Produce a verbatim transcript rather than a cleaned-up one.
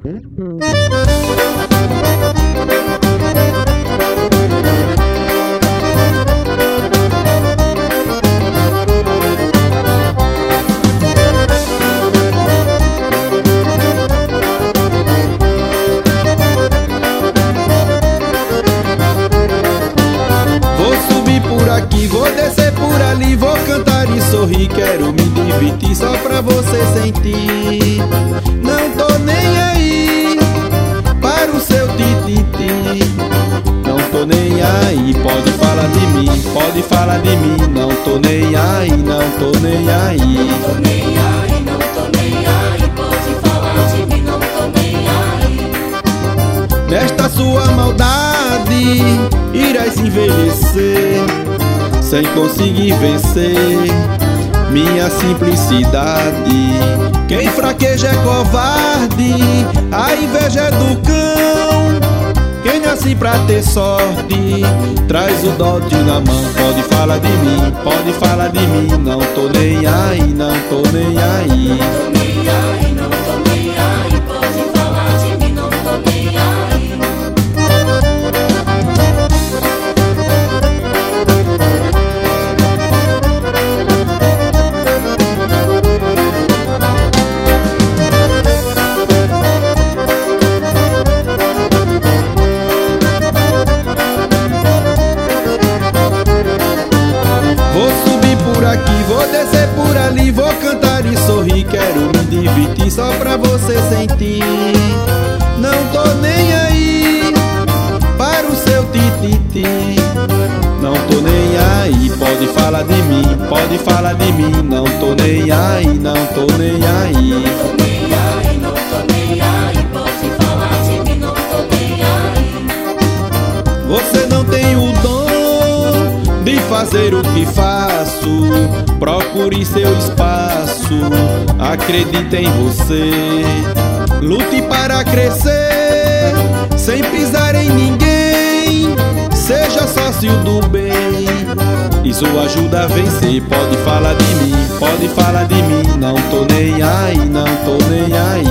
Aqui, vou descer por ali, vou cantar e sorrir. Quero me divertir só pra você sentir. Não tô nem aí para o seu tititi. Não tô nem aí, pode falar de mim, pode falar de mim. Não tô nem aí, não tô nem aí. Não tô nem aí, não tô nem aí, pode falar de mim, não tô nem aí. Nesta sua maldade irás envelhecer sem conseguir vencer minha simplicidade. Quem fraqueja é covarde, a inveja é do cão. Quem nasce pra ter sorte traz o dote na mão. Pode falar de mim, pode falar de mim. Não tô nem aí, não tô nem aí. Não tô nem aí, não tô nem aí, pode falar de mim, não tô nem aí. Aqui, vou descer por ali, vou cantar e sorrir. Quero me divertir só pra você sentir. Não tô nem aí para o seu tititi. Não tô nem aí, pode falar de mim, pode falar de mim. Não tô nem aí, não tô nem aí. Não tô nem aí, não tô nem aí, pode falar de mim, não tô nem aí. Você não tem o dom de fazer o que faço. Procure seu espaço, acredite em você. Lute para crescer, sem pisar em ninguém. Seja sócio do bem, isso ajuda a vencer. Pode falar de mim, pode falar de mim. Não tô nem aí, não tô nem aí.